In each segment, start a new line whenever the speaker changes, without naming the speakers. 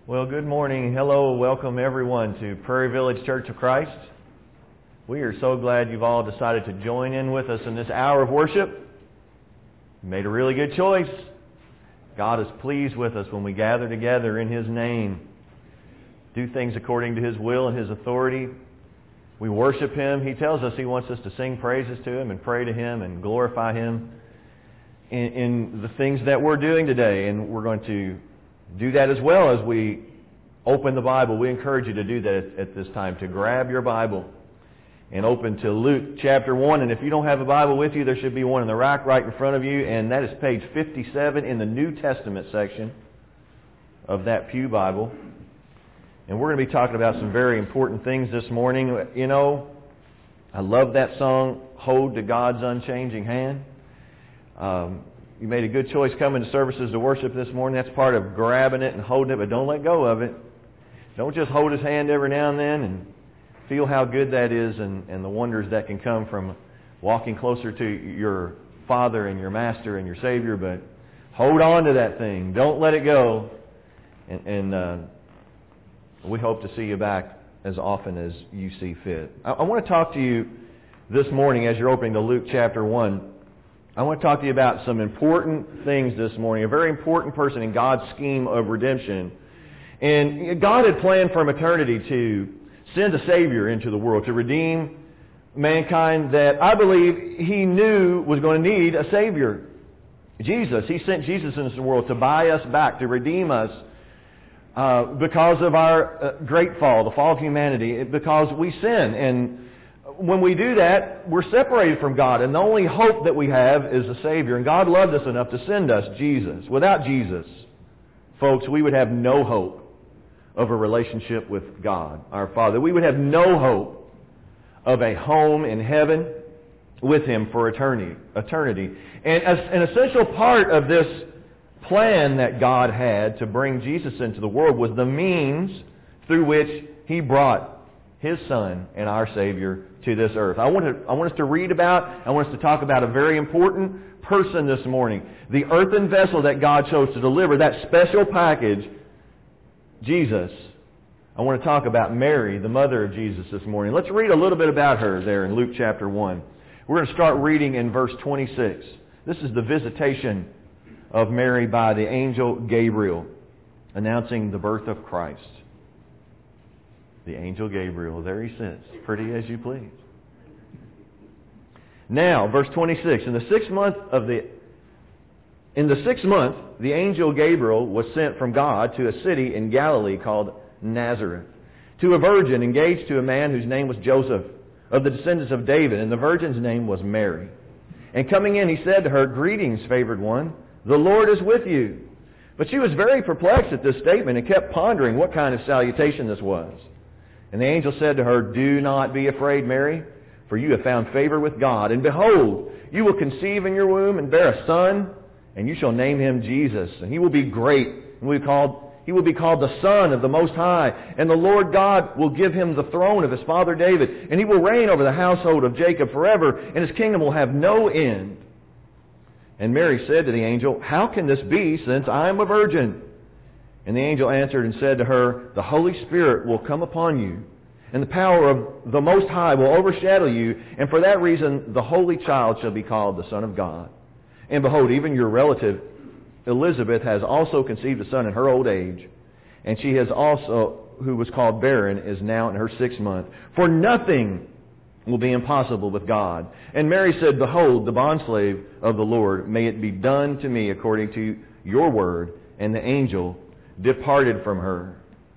Well, good morning. Hello, welcome everyone to Prairie Village Church of Christ. We are so glad you've all decided to join in with us in this hour of worship. You made a really good choice. God is pleased with us when we gather together in His name, do things according to His will and His authority. We worship Him. He tells us He wants us to sing praises to Him and pray to Him and glorify Him in the things that we're doing today. And we're going to do that as well as we open the Bible. We encourage you to do that at this time, to grab your Bible and open to Luke chapter 1. And if you don't have a Bible with you, there should be one in the rack right in front of you, and that is page 57 in the New Testament section of that Pew Bible. And we're going to be talking about some very important things this morning. You know, I love that song, Hold to God's Unchanging Hand. You made a good choice coming to services to worship this morning. That's part of grabbing it and holding it, but don't let go of it. Don't just hold His hand every now and then and feel how good that is and the wonders that can come from walking closer to your Father and your Master and your Savior, but hold on to that thing. Don't let it go. And we hope to see you back as often as you see fit. I want to talk to you this morning as you're opening to Luke chapter 1. I want to talk to you about some important things this morning. A very important person in God's scheme of redemption. And God had planned from eternity to send a Savior into the world, to redeem mankind that I believe He knew was going to need a Savior. Jesus. He sent Jesus into the world to buy us back, to redeem us because of our great fall, the fall of humanity, because we sin. And when we do that, we're separated from God, and the only hope that we have is a Savior. And God loved us enough to send us Jesus. Without Jesus, folks, we would have no hope of a relationship with God, our Father. We would have no hope of a home in heaven with Him for eternity. And an essential part of this plan that God had to bring Jesus into the world was the means through which He brought His Son and our Savior to this earth. I want us to read about, I want us to talk about a very important person this morning. The earthen vessel that God chose to deliver that special package, Jesus. I want to talk about Mary, the mother of Jesus, this morning. Let's read a little bit about her there in Luke chapter 1. We're going to start reading in verse 26. This is the visitation of Mary by the angel Gabriel, announcing the birth of Christ. The angel Gabriel, there he sits, pretty as you please. Now, verse 26, in the sixth month, the angel Gabriel was sent from God to a city in Galilee called Nazareth, to a virgin engaged to a man whose name was Joseph, of the descendants of David, and the virgin's name was Mary. And coming in, he said to her, "Greetings, favored one, the Lord is with you." But she was very perplexed at this statement and kept pondering what kind of salutation this was. And the angel said to her, "Do not be afraid, Mary, for you have found favor with God. And behold, you will conceive in your womb and bear a son, and you shall name him Jesus. And he will be great, and he will be called the Son of the Most High. And the Lord God will give him the throne of his father David, and he will reign over the household of Jacob forever, and his kingdom will have no end." And Mary said to the angel, "How can this be, since I am a virgin?" And the angel answered and said to her, "The Holy Spirit will come upon you, and the power of the Most High will overshadow you, and for that reason the Holy Child shall be called the Son of God. And behold, even your relative Elizabeth has also conceived a son in her old age, and she has also, who was called barren, is now in her 6th month. For nothing will be impossible with God." And Mary said, "Behold, the bondslave of the Lord, may it be done to me according to your word." And the angel departed from her.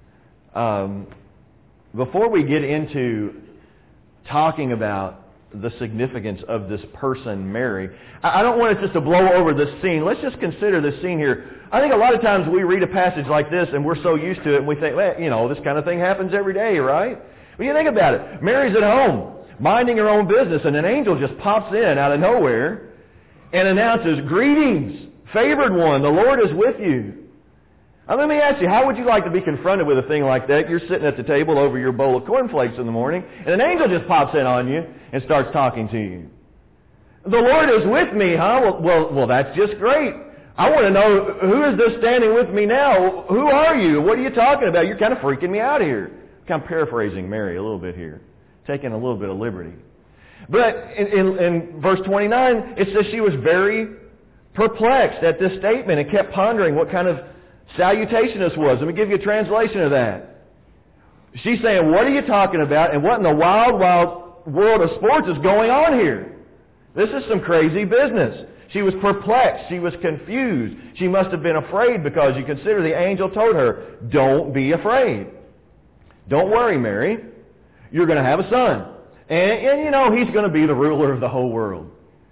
Before we get into talking about the significance of this person, Mary, I don't want us just to blow over this scene. Let's just consider this scene here. I think a lot of times we read a passage like this and we're so used to it and we think, well, you know, this kind of thing happens every day, right? But you think about it. Mary's at home, minding her own business, and an angel just pops in out of nowhere and announces, "Greetings, favored one, the Lord is with you." Now, let me ask you, how would you like to be confronted with a thing like that? You're sitting at the table over your bowl of cornflakes in the morning, and an angel just pops in on you and starts talking to you. "The Lord is with me, huh? Well, that's just great. I want to know, who is this standing with me now? Who are you? What are you talking about? You're kind of freaking me out here. Kind of paraphrasing Mary a little bit here. Taking a little bit of liberty. But in verse 29, it says she was very perplexed at this statement and kept pondering what kind of salutation this was. Let me give you a translation of that. She's saying, what are you talking about? And what in the wild, wild world of sports is going on here? This is some crazy business. She was perplexed. She was confused. She must have been afraid because you consider the angel told her, don't be afraid. Don't worry, Mary. You're going to have a son. And you know, he's going to be the ruler of the whole world.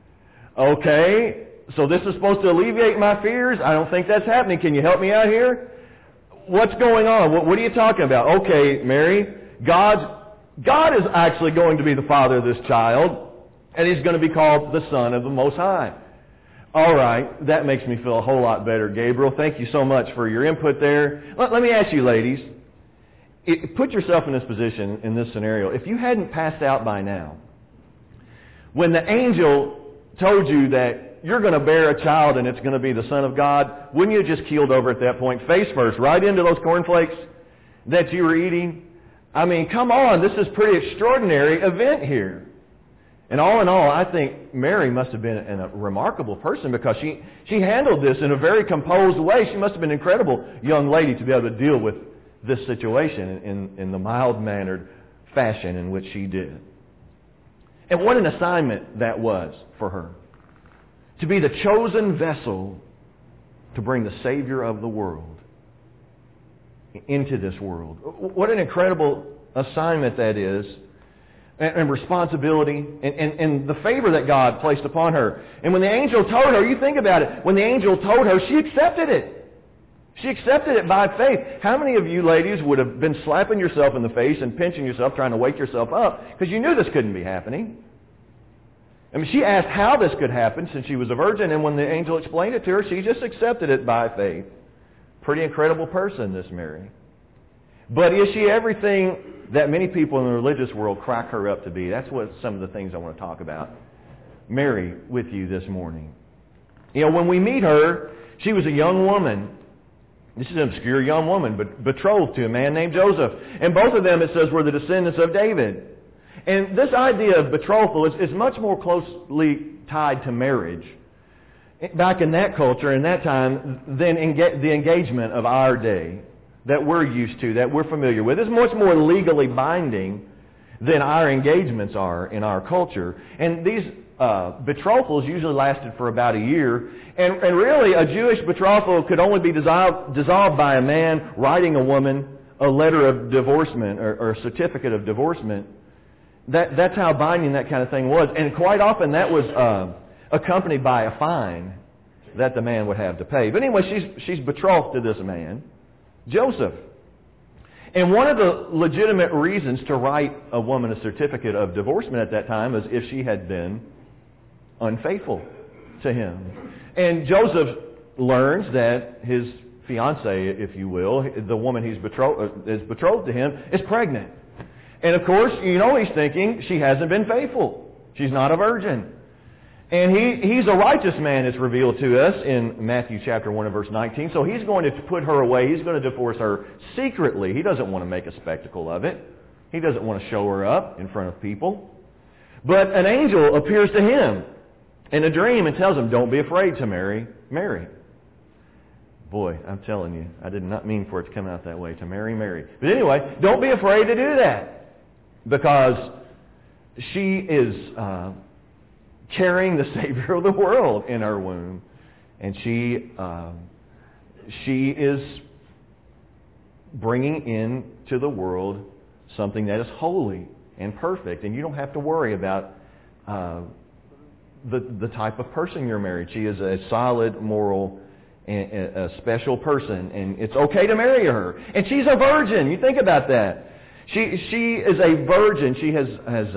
Okay, so this is supposed to alleviate my fears? I don't think that's happening. Can you help me out here? What's going on? What are you talking about? Okay, Mary, God is actually going to be the father of this child, and he's going to be called the Son of the Most High. All right, that makes me feel a whole lot better, Gabriel. Thank you so much for your input there. Let me ask you, ladies, put yourself in this position, in this scenario. If you hadn't passed out by now, when the angel told you that you're going to bear a child and it's going to be the Son of God, wouldn't you have just keeled over at that point, face first, right into those cornflakes that you were eating? I mean, come on, this is a pretty extraordinary event here. And all in all, I think Mary must have been a remarkable person because she handled this in a very composed way. She must have been an incredible young lady to be able to deal with this situation in the mild-mannered fashion in which she did. And what an assignment that was for her. To be the chosen vessel to bring the Savior of the world into this world. What an incredible assignment that is, and responsibility, and the favor that God placed upon her. And when the angel told her, you think about it, when the angel told her, she accepted it. She accepted it by faith. How many of you ladies would have been slapping yourself in the face and pinching yourself, trying to wake yourself up, because you knew this couldn't be happening? I mean, she asked how this could happen since she was a virgin, and when the angel explained it to her, she just accepted it by faith. Pretty incredible person, this Mary. But is she everything that many people in the religious world crack her up to be? That's what some of the things I want to talk about. Mary, with you this morning. You know, when we meet her, she was a young woman. This is an obscure young woman, but betrothed to a man named Joseph. And both of them, it says, were the descendants of David. And this idea of betrothal is much more closely tied to marriage back in that culture, in that time, than the engagement of our day that we're used to, that we're familiar with. It's much more legally binding than our engagements are in our culture. And these betrothals usually lasted for about a year. And really, a Jewish betrothal could only be dissolved by a man writing a woman a letter of divorcement or a certificate of divorcement. That's how binding that kind of thing was. And quite often that was accompanied by a fine that the man would have to pay. But anyway, she's betrothed to this man, Joseph. And one of the legitimate reasons to write a woman a certificate of divorcement at that time is if she had been unfaithful to him. And Joseph learns that his fiancée, if you will, the woman is betrothed to him, is pregnant. And of course, you know he's thinking, she hasn't been faithful. She's not a virgin. And he's a righteous man, it's revealed to us in Matthew chapter 1 and verse 19. So he's going to put her away. He's going to divorce her secretly. He doesn't want to make a spectacle of it. He doesn't want to show her up in front of people. But an angel appears to him in a dream and tells him, don't be afraid to marry Mary. Boy, I'm telling you, I did not mean for it to come out that way, to marry Mary. But anyway, don't be afraid to do that. Because she is carrying the Savior of the world in her womb. And she is bringing into the world something that is holy and perfect. And you don't have to worry about the type of person you're married. She is a solid, moral, and a special person. And it's okay to marry her. And she's a virgin. You think about that. She is a virgin. She has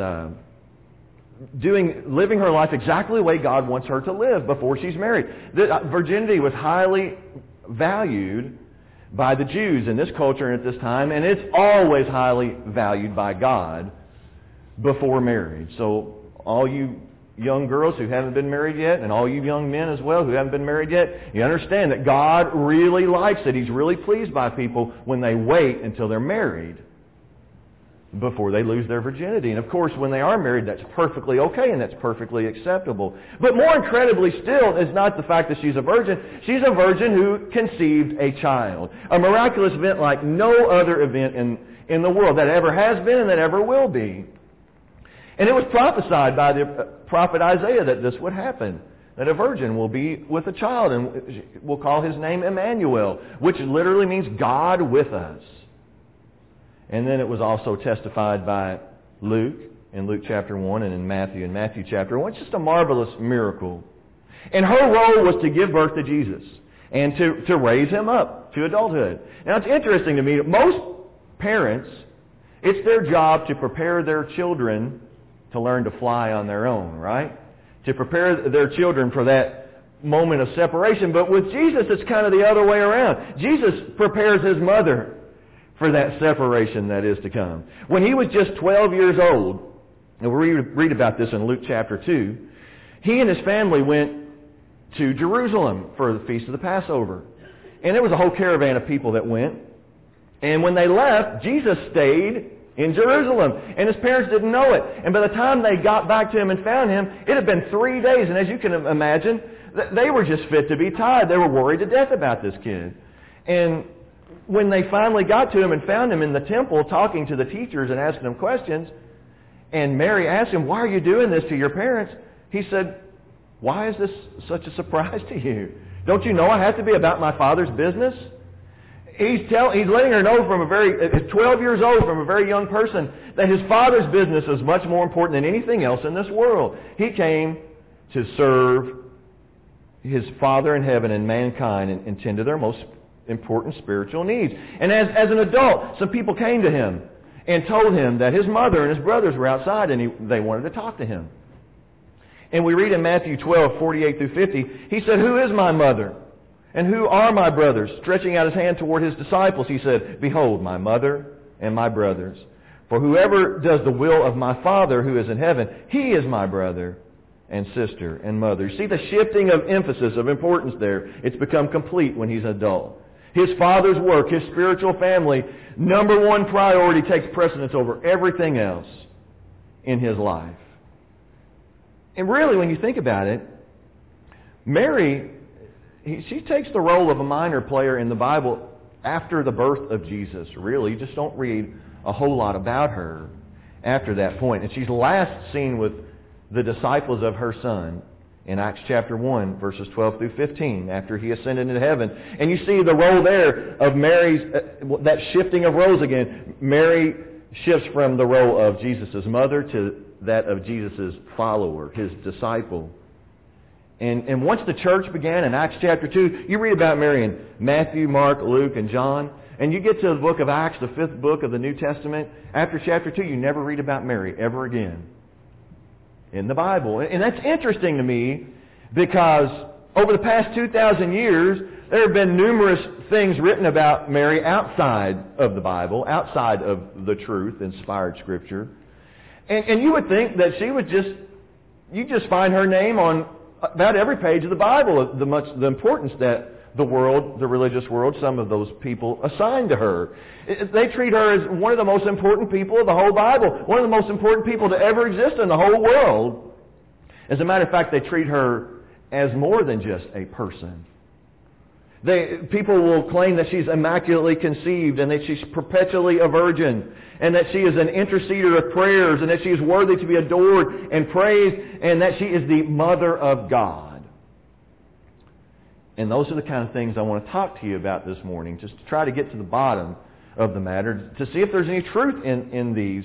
living her life exactly the way God wants her to live before she's married. Virginity was highly valued by the Jews in this culture and at this time, and it's always highly valued by God before marriage. So all you young girls who haven't been married yet, and all you young men as well who haven't been married yet, you understand that God really likes it. He's really pleased by people when they wait until they're married before they lose their virginity. And of course, when they are married, that's perfectly okay and that's perfectly acceptable. But more incredibly still is not the fact that she's a virgin. She's a virgin who conceived a child. A miraculous event like no other event in the world that ever has been and that ever will be. And it was prophesied by the prophet Isaiah that this would happen, that a virgin will be with a child, and we'll call his name Emmanuel, which literally means God with us. And then it was also testified by Luke in Luke chapter 1 and in Matthew chapter 1. It's just a marvelous miracle. And her role was to give birth to Jesus and to raise him up to adulthood. Now it's interesting to me that most parents, it's their job to prepare their children to learn to fly on their own, right? To prepare their children for that moment of separation. But with Jesus, it's kind of the other way around. Jesus prepares his mother for that separation that is to come. When he was just 12 years old, and we read about this in Luke chapter 2, he and his family went to Jerusalem for the Feast of the Passover. And there was a whole caravan of people that went. And when they left, Jesus stayed in Jerusalem. And his parents didn't know it. And by the time they got back to him and found him, it had been 3 days. And as you can imagine, they were just fit to be tied. They were worried to death about this kid. And when they finally got to him and found him in the temple talking to the teachers and asking them questions, and Mary asked him, "Why are you doing this to your parents?" He said, "Why is this such a surprise to you? Don't you know I have to be about my Father's business?" He's letting her know from at 12 years old, from a very young person, that his Father's business is much more important than anything else in this world. He came to serve his Father in heaven and mankind and tend to their most important spiritual needs. And as an adult, some people came to him and told him that his mother and his brothers were outside and they wanted to talk to him. And we read in Matthew 12, 48 through 50, he said, "Who is my mother? And who are my brothers?" Stretching out his hand toward his disciples, he said, "Behold, my mother and my brothers. For whoever does the will of my Father who is in heaven, he is my brother and sister and mother." You see the shifting of emphasis, of importance there. It's become complete when he's an adult. His Father's work, his spiritual family, number one priority takes precedence over everything else in his life. And really, when you think about it, Mary, she takes the role of a minor player in the Bible after the birth of Jesus. Really, you just don't read a whole lot about her after that point. And she's last seen with the disciples of her Son in Acts chapter 1, verses 12 through 15, after he ascended into heaven. And you see the role there of Mary's, that shifting of roles again. Mary shifts from the role of Jesus' mother to that of Jesus' follower, his disciple. And once the church began in Acts chapter 2, you read about Mary in Matthew, Mark, Luke, and John. And you get to the book of Acts, the 5th book of the New Testament. After chapter 2, you never read about Mary ever again in the Bible. And that's interesting to me because over the past 2,000 years, there have been numerous things written about Mary outside of the Bible, outside of the truth, inspired Scripture. And you would think that she would you just find her name on about every page of the Bible, the importance that the religious world, some of those people assign to her. They treat her as one of the most important people of the whole Bible, one of the most important people to ever exist in the whole world. As a matter of fact, they treat her as more than just a person. People will claim that she's immaculately conceived and that she's perpetually a virgin and that she is an interceder of prayers and that she is worthy to be adored and praised and that she is the Mother of God. And those are the kind of things I want to talk to you about this morning, just to try to get to the bottom of the matter, to see if there's any truth in these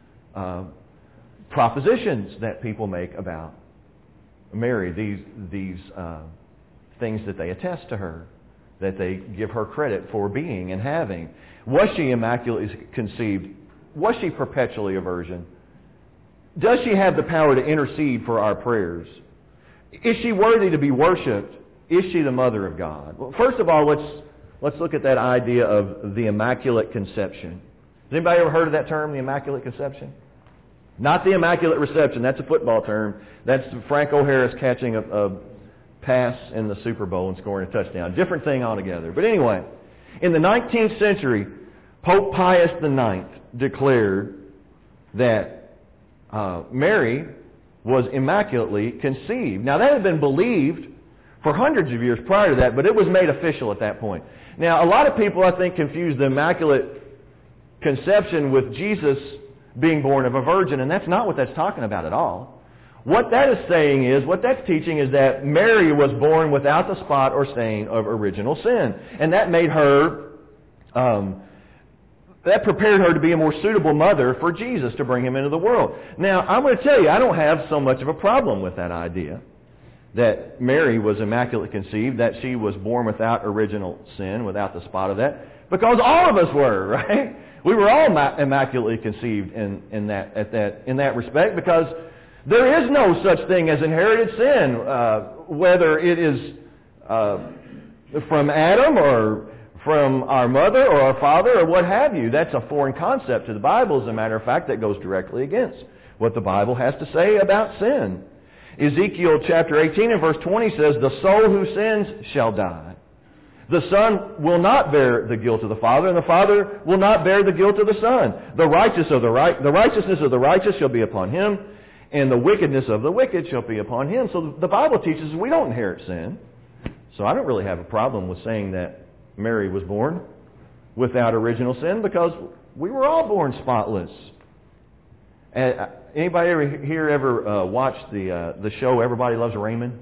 propositions that people make about Mary, these things that they attest to her, that they give her credit for being and having. Was she immaculately conceived? Was she perpetually a virgin? Does she have the power to intercede for our prayers? Is she worthy to be worshipped? Is she the Mother of God? Well, first of all, let's look at that idea of the Immaculate Conception. Has anybody ever heard of that term, the Immaculate Conception? Not the Immaculate Reception. That's a football term. That's Franco Harris catching a pass in the Super Bowl and scoring a touchdown. Different thing altogether. But anyway, in the 19th century, Pope Pius IX declared that Mary was immaculately conceived. Now, that had been believed for hundreds of years prior to that, but it was made official at that point. Now, a lot of people, I think, confuse the Immaculate Conception with Jesus being born of a virgin, and that's not what that's talking about at all. What that is saying is, what that's teaching is that Mary was born without the spot or stain of original sin. And that made her, that prepared her to be a more suitable mother for Jesus to bring Him into the world. Now, I'm going to tell you, I don't have so much of a problem with that idea, that Mary was immaculately conceived, that she was born without original sin, without the spot of that, because all of us were, right? We were all immaculately conceived in that respect, because there is no such thing as inherited sin, whether it is from Adam or from our mother or our father or what have you. That's a foreign concept to the Bible, as a matter of fact, that goes directly against what the Bible has to say about sin. Ezekiel chapter 18 and verse 20 says, "The soul who sins shall die. The Son will not bear the guilt of the Father, and the Father will not bear the guilt of the Son. The righteousness of the righteous shall be upon him, and the wickedness of the wicked shall be upon him." So the Bible teaches we don't inherit sin. So I don't really have a problem with saying that Mary was born without original sin, because we were all born spotless. Anybody ever watched the show Everybody Loves Raymond?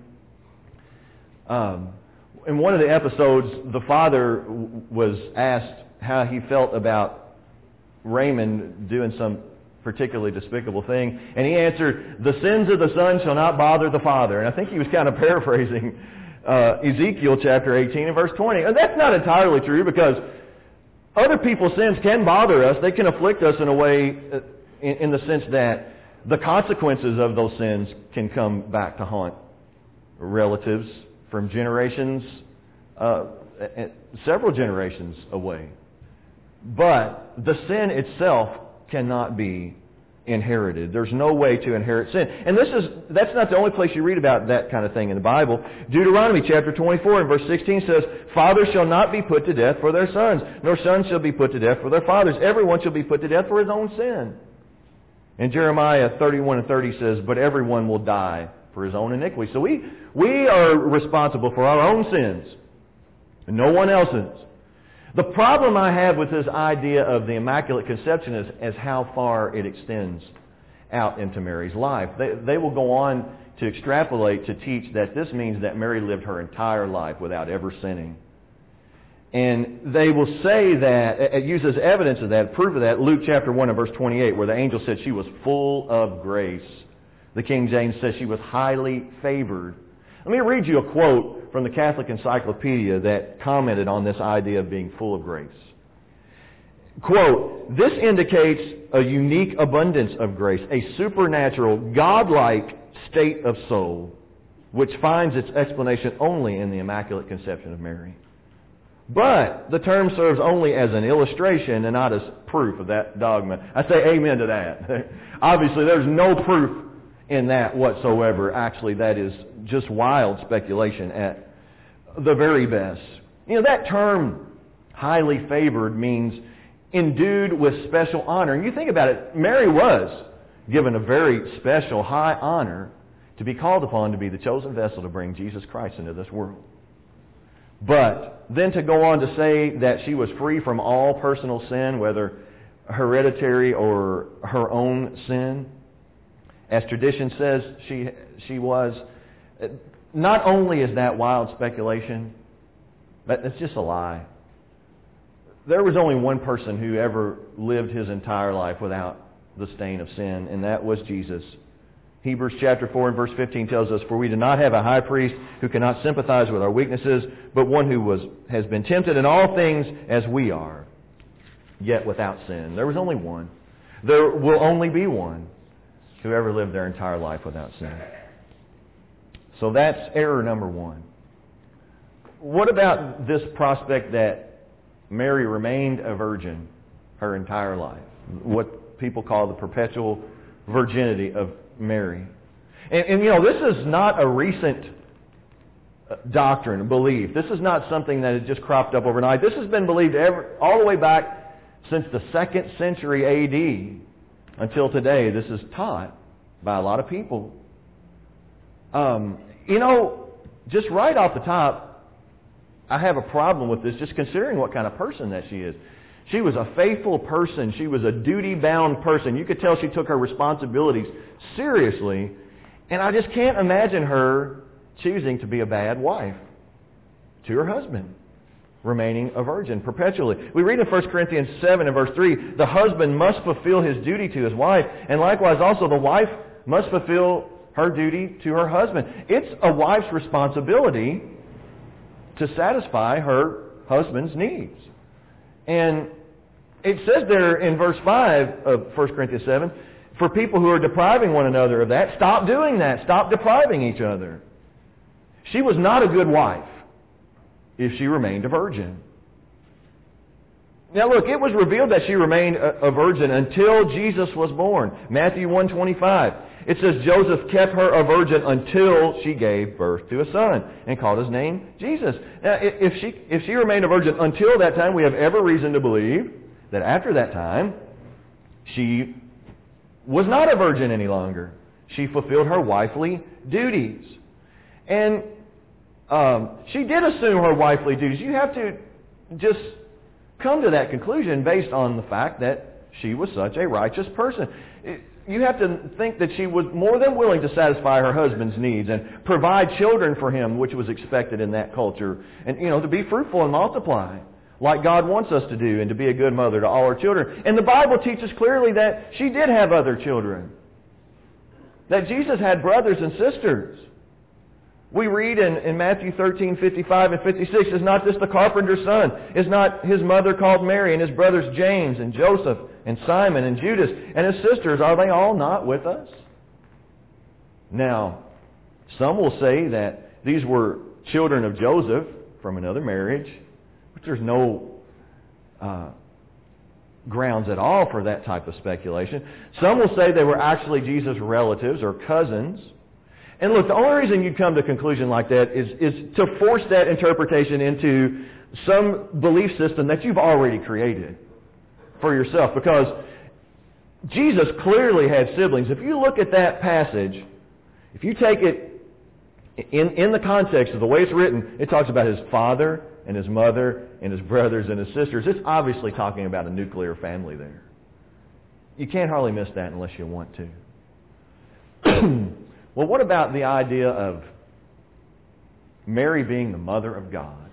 In one of the episodes, the father was asked how he felt about Raymond doing some particularly despicable thing, and he answered, "The sins of the son shall not bother the father." And I think he was kind of paraphrasing Ezekiel chapter 18 and verse 20. And that's not entirely true, because other people's sins can bother us. They can afflict us in a way, in the sense that the consequences of those sins can come back to haunt relatives from generations, several generations away. But the sin itself cannot be inherited. There's no way to inherit sin. And that's not the only place you read about that kind of thing in the Bible. Deuteronomy chapter 24 and verse 16 says, "Fathers shall not be put to death for their sons, nor sons shall be put to death for their fathers. Everyone shall be put to death for his own sin." And Jeremiah 31 and 30 says, "But everyone will die for his own iniquity." So we are responsible for our own sins, and no one else's. The problem I have with this idea of the Immaculate Conception is how far it extends out into Mary's life. They will go on to extrapolate to teach that this means that Mary lived her entire life without ever sinning. And they will say that, it uses evidence of that, proof of that, Luke chapter 1 and verse 28, where the angel said she was full of grace. The King James says she was highly favored. Let me read you a quote from the Catholic Encyclopedia that commented on this idea of being full of grace. Quote, "This indicates a unique abundance of grace, a supernatural, godlike state of soul, which finds its explanation only in the Immaculate Conception of Mary. But the term serves only as an illustration and not as proof of that dogma." I say amen to that. Obviously, there's no proof in that whatsoever. Actually, that is just wild speculation at the very best. You know, that term, highly favored, means endued with special honor. And you think about it, Mary was given a very special, high honor to be called upon to be the chosen vessel to bring Jesus Christ into this world. But then to go on to say that she was free from all personal sin, whether hereditary or her own sin, as tradition says she was, not only is that wild speculation, but it's just a lie. There was only one person who ever lived his entire life without the stain of sin, and that was Jesus. Hebrews chapter 4 and verse 15 tells us, "For we do not have a high priest who cannot sympathize with our weaknesses, but one who has been tempted in all things as we are, yet without sin." There was only one. There will only be one who ever lived their entire life without sin. So that's error number one. What about this prospect that Mary remained a virgin her entire life? What people call the perpetual virginity of Mary. And this is not a recent doctrine, belief. This is not something that has just cropped up overnight. This has been believed all the way back since the 2nd century A.D. until today. This is taught by a lot of people. Just right off the top, I have a problem with this, just considering what kind of person that she is. She was a faithful person. She was a duty-bound person. You could tell she took her responsibilities seriously. And I just can't imagine her choosing to be a bad wife to her husband, remaining a virgin perpetually. We read in 1 Corinthians 7 and verse 3, the husband must fulfill his duty to his wife, and likewise also the wife must fulfill her duty to her husband. It's a wife's responsibility to satisfy her husband's needs. And it says there in verse 5 of 1 Corinthians 7, for people who are depriving one another of that, stop doing that. Stop depriving each other. She was not a good wife if she remained a virgin. Now look, it was revealed that she remained a virgin until Jesus was born. Matthew 1:25. It says Joseph kept her a virgin until she gave birth to a son and called his name Jesus. Now, if she remained a virgin until that time, we have every reason to believe that after that time, she was not a virgin any longer. She fulfilled her wifely duties. And she did assume her wifely duties. You have to just come to that conclusion based on the fact that she was such a righteous person. You have to think that she was more than willing to satisfy her husband's needs and provide children for him, which was expected in that culture. And, to be fruitful and multiply like God wants us to do, and to be a good mother to all her children. And the Bible teaches clearly that she did have other children. That Jesus had brothers and sisters. We read in Matthew 13:55 and 56, is not this the carpenter's son? Is not his mother called Mary, and his brothers James and Joseph and Simon and Judas and his sisters? Are they all not with us? Now, some will say that these were children of Joseph from another marriage, but there's no grounds at all for that type of speculation. Some will say they were actually Jesus' relatives or cousins. And look, the only reason you come to a conclusion like that is to force that interpretation into some belief system that you've already created for yourself. Because Jesus clearly had siblings. If you look at that passage, if you take it in the context of the way it's written, it talks about his father and his mother and his brothers and his sisters. It's obviously talking about a nuclear family there. You can't hardly miss that unless you want to. Well, what about the idea of Mary being the mother of God?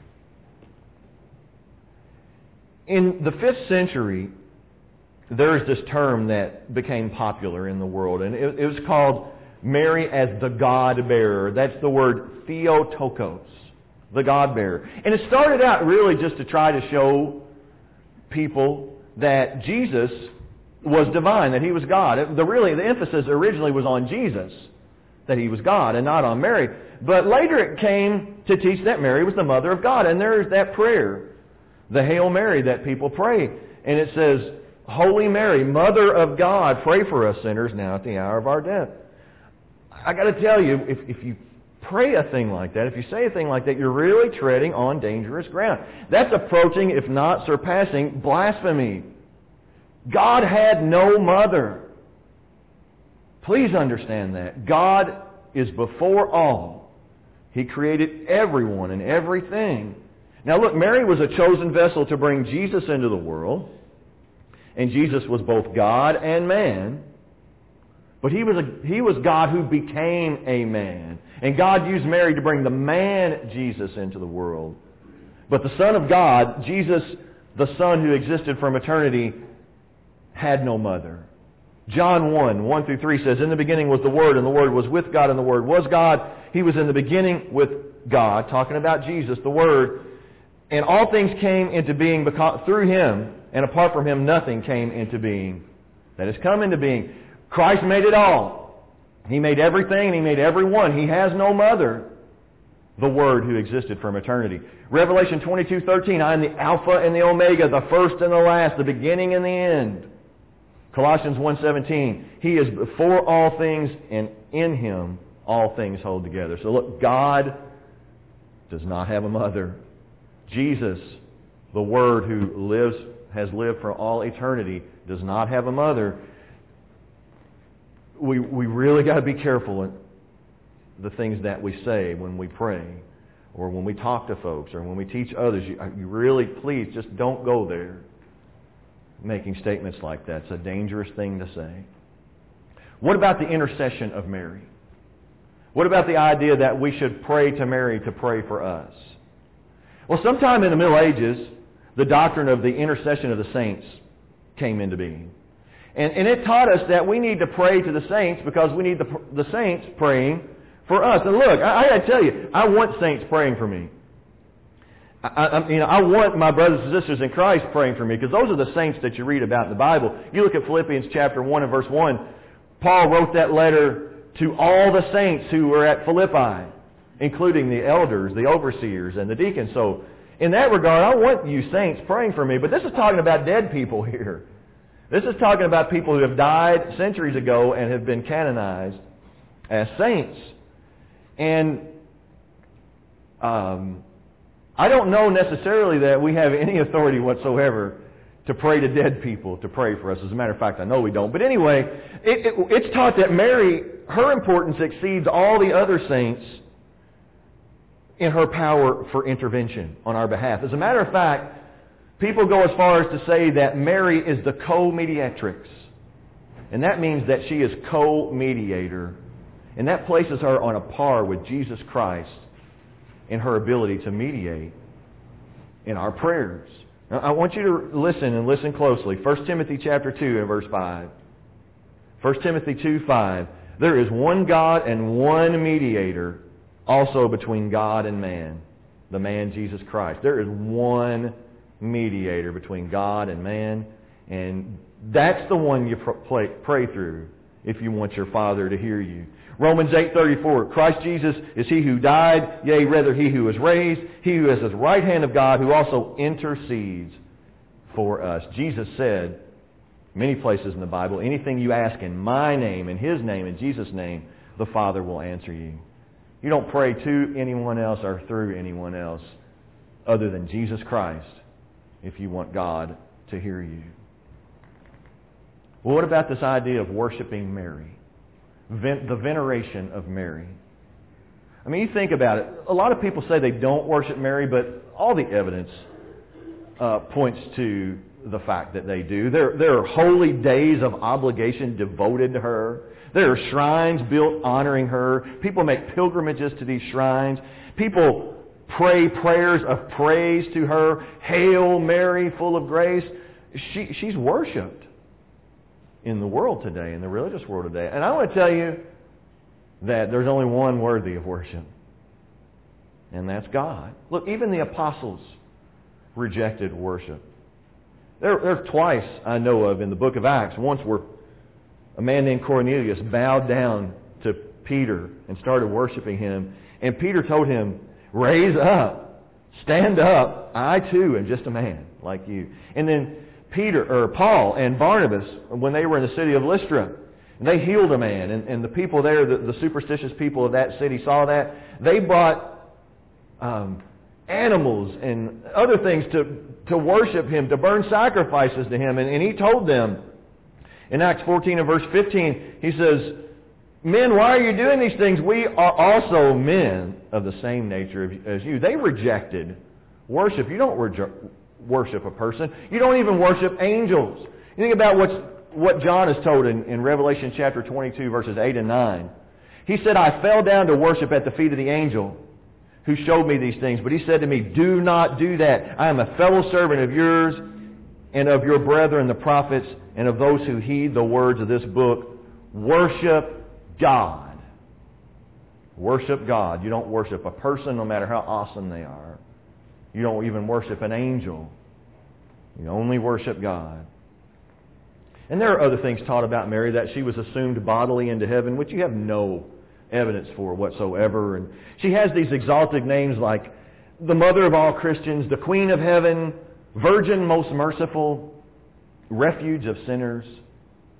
In the 5th century, there is this term that became popular in the world, and it was called Mary as the God-bearer. That's the word Theotokos, the God-bearer. And it started out really just to try to show people that Jesus was divine, that he was God. The emphasis originally was on Jesus, that he was God, and not on Mary. But later it came to teach that Mary was the mother of God. And there's that prayer, the Hail Mary, that people pray. And it says, Holy Mary, Mother of God, pray for us sinners now at the hour of our death. I got to tell you, if you pray a thing like that, if you say a thing like that, you're really treading on dangerous ground. That's approaching, if not surpassing, blasphemy. God had no mother. Please understand that. God is before all. He created everyone and everything. Now look, Mary was a chosen vessel to bring Jesus into the world. And Jesus was both God and man. But he was God who became a man. And God used Mary to bring the man Jesus into the world. But the Son of God, Jesus, the Son who existed from eternity, had no mother. John 1:1-3 says, In the beginning was the Word, and the Word was with God, and the Word was God. He was in the beginning with God, talking about Jesus, the Word. And all things came into being through Him, and apart from Him nothing came into being that has come into being. Christ made it all. He made everything, and He made everyone. He has no mother. The Word who existed from eternity. Revelation 22:13, I am the Alpha and the Omega, the first and the last, the beginning and the end. Colossians 1:17, He is before all things, and in Him all things hold together. So look, God does not have a mother. Jesus, the Word who has lived for all eternity, does not have a mother. We really got to be careful in the things that we say when we pray, or when we talk to folks, or when we teach others. You really, please, just don't go there making statements like that. It's a dangerous thing to say. What about the intercession of Mary? What about the idea that we should pray to Mary to pray for us? Well, sometime in the Middle Ages, the doctrine of the intercession of the saints came into being. And it taught us that we need to pray to the saints because we need the saints praying for us. And look, I got to tell you, I want saints praying for me. I want my brothers and sisters in Christ praying for me, because those are the saints that you read about in the Bible. You look at Philippians chapter 1 and verse 1. Paul wrote that letter to all the saints who were at Philippi, including the elders, the overseers, and the deacons. So in that regard, I want you saints praying for me. But this is talking about dead people here. This is talking about people who have died centuries ago and have been canonized as saints. And I don't know necessarily that we have any authority whatsoever to pray to dead people, to pray for us. As a matter of fact, I know we don't. But anyway, it's taught that Mary, her importance exceeds all the other saints in her power for intervention on our behalf. As a matter of fact, people go as far as to say that Mary is the co-mediatrix. And that means that she is co-mediator. And that places her on a par with Jesus Christ in her ability to mediate in our prayers. Now, I want you to listen, and listen closely. 1 Timothy chapter 2 and verse 5. 1 Timothy 2:5. There is one God and one mediator also between God and man, the man Jesus Christ. There is one mediator between God and man, and that's the one you pray through if you want your Father to hear you. Romans 8:34, Christ Jesus is He who died, yea, rather He who was raised, He who is at the right hand of God, who also intercedes for us. Jesus said, many places in the Bible, anything you ask in my name, in His name, in Jesus' name, the Father will answer you. You don't pray to anyone else or through anyone else other than Jesus Christ if you want God to hear you. Well, what about this idea of worshiping Mary? The veneration of Mary. I mean, you think about it. A lot of people say they don't worship Mary, but all the evidence points to the fact that they do. There are holy days of obligation devoted to her. There are shrines built honoring her. People make pilgrimages to these shrines. People pray prayers of praise to her. Hail Mary, full of grace. She's worshipped in the world today, in the religious world today. And I want to tell you that there's only one worthy of worship, and that's God. Look, even the apostles rejected worship. There are twice I know of in the book of Acts. Once where a man named Cornelius bowed down to Peter and started worshiping him, and Peter told him, "Raise up, stand up, I too am just a man like you." And then Paul and Barnabas, when they were in the city of Lystra, they healed a man, and the people there, the superstitious people of that city saw that. They brought animals and other things to worship him, to burn sacrifices to him. And he told them, in Acts 14 and verse 15, he says, "Men, why are you doing these things? We are also men of the same nature as you." They rejected worship. You don't worship a person. You don't even worship angels. You think about what John is told in Revelation chapter 22, verses 8 and 9. He said, "I fell down to worship at the feet of the angel who showed me these things. But he said to me, do not do that. I am a fellow servant of yours and of your brethren, the prophets, and of those who heed the words of this book. Worship God." Worship God. You don't worship a person, no matter how awesome they are. You don't even worship an angel. You only worship God. And there are other things taught about Mary, that she was assumed bodily into heaven, which you have no evidence for whatsoever. And she has these exalted names like the Mother of all Christians, the Queen of Heaven, Virgin most merciful, Refuge of sinners.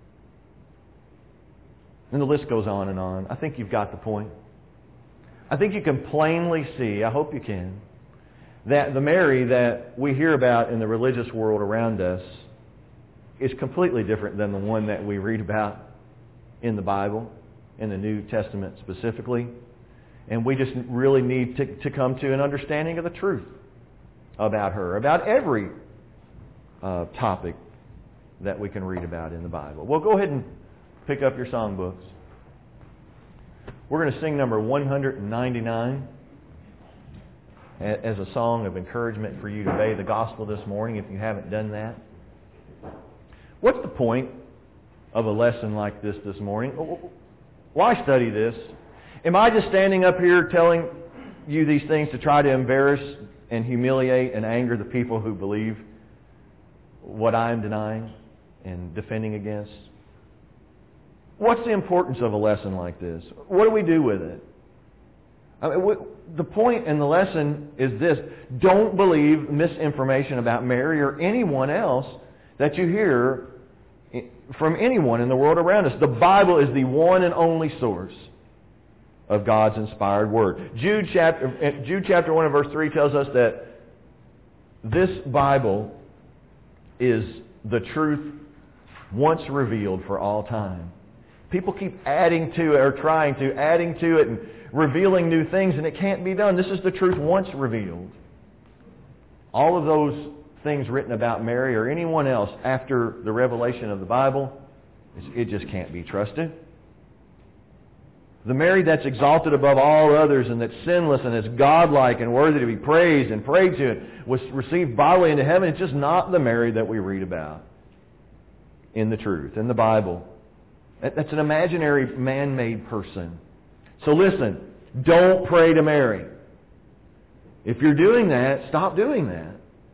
And the list goes on and on. I think you've got the point. I think you can plainly see, I hope you can, that the Mary that we hear about in the religious world around us is completely different than the one that we read about in the Bible, in the New Testament specifically. And we just really need to come to an understanding of the truth about her, about every topic that we can read about in the Bible. Well, go ahead and pick up your songbooks. We're going to sing number 199 as a song of encouragement for you to obey the gospel this morning if you haven't done that. What's the point of a lesson like this morning? Why study this? Am I just standing up here telling you these things to try to embarrass and humiliate and anger the people who believe what I'm denying and defending against? What's the importance of a lesson like this? What do we do with it? The point in the lesson is this: don't believe misinformation about Mary or anyone else that you hear from anyone in the world around us. The Bible is the one and only source of God's inspired Word. Jude chapter 1 and verse 3 tells us that this Bible is the truth once revealed for all time. People keep adding to it, or adding to it and revealing new things, and it can't be done. This is the truth once revealed. All of those things written about Mary or anyone else after the revelation of the Bible, it just can't be trusted. The Mary that's exalted above all others and that's sinless and is godlike and worthy to be praised and prayed to and was received bodily into heaven, it's just not the Mary that we read about in the truth, in the Bible. That's an imaginary man-made person. So listen, don't pray to Mary. If you're doing that, stop doing that.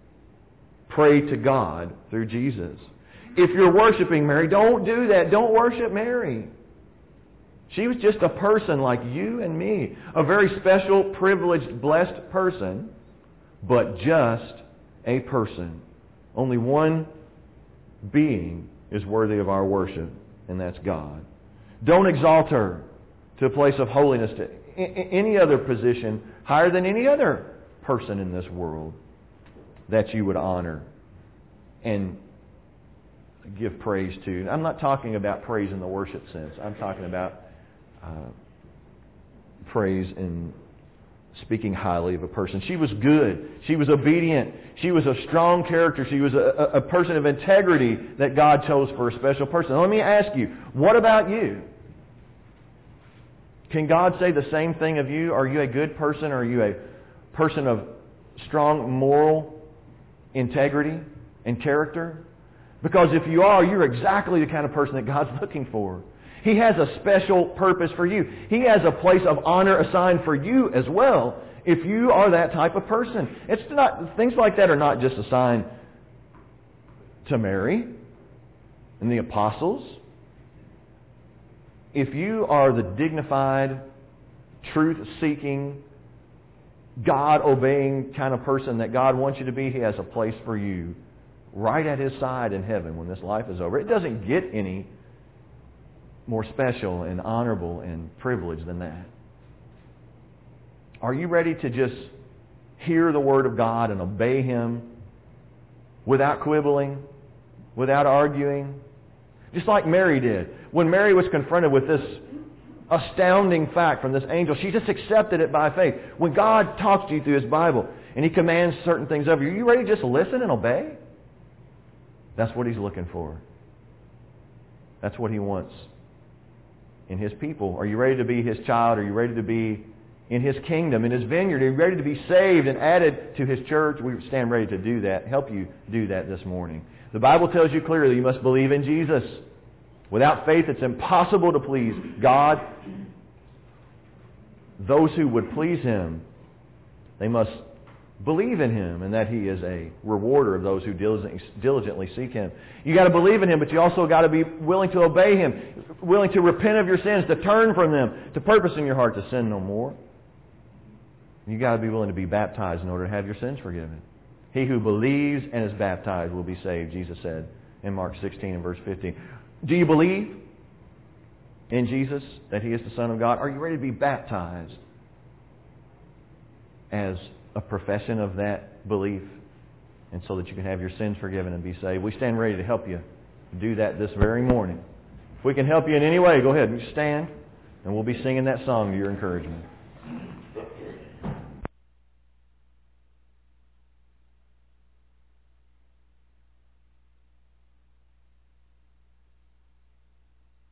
Pray to God through Jesus. If you're worshiping Mary, don't do that. Don't worship Mary. She was just a person like you and me. A very special, privileged, blessed person, but just a person. Only one being is worthy of our worship, and that's God. Don't exalt her to a place of holiness, to any other position higher than any other person in this world that you would honor and give praise to. I'm not talking about praise in the worship sense. I'm talking about praise in speaking highly of a person. She was good. She was obedient. She was a strong character. She was a person of integrity that God chose for a special person. Now, let me ask you, what about you? Can God say the same thing of you? Are you a good person? Are you a person of strong moral integrity and character? Because if you are, you're exactly the kind of person that God's looking for. He has a special purpose for you. He has a place of honor assigned for you as well, if you are that type of person. It's not, things like that are not just assigned to Mary and the apostles. If you are the dignified, truth-seeking, God-obeying kind of person that God wants you to be, He has a place for you right at His side in heaven when this life is over. It doesn't get any more special and honorable and privileged than that. Are you ready to just hear the Word of God and obey Him without quibbling, without arguing? Just like Mary did. When Mary was confronted with this astounding fact from this angel, she just accepted it by faith. When God talks to you through His Bible and He commands certain things of you, are you ready to just listen and obey? That's what He's looking for. That's what He wants in His people. Are you ready to be His child? Are you ready to be in His kingdom, in His vineyard? Are you ready to be saved and added to His church? We stand ready to do that, help you do that this morning. The Bible tells you clearly you must believe in Jesus. Without faith, it's impossible to please God. Those who would please Him, they must believe in Him and that He is a rewarder of those who diligently seek Him. You got to believe in Him, but you also got to be willing to obey Him, willing to repent of your sins, to turn from them, to purpose in your heart to sin no more. You got to be willing to be baptized in order to have your sins forgiven. He who believes and is baptized will be saved, Jesus said in Mark 16 and verse 15. Do you believe? in Jesus, that He is the Son of God? Are you ready to be baptized as a profession of that belief, and so that you can have your sins forgiven and be saved? We stand ready to help you do that this very morning. If we can help you in any way, go ahead and stand, and we'll be singing that song to your encouragement.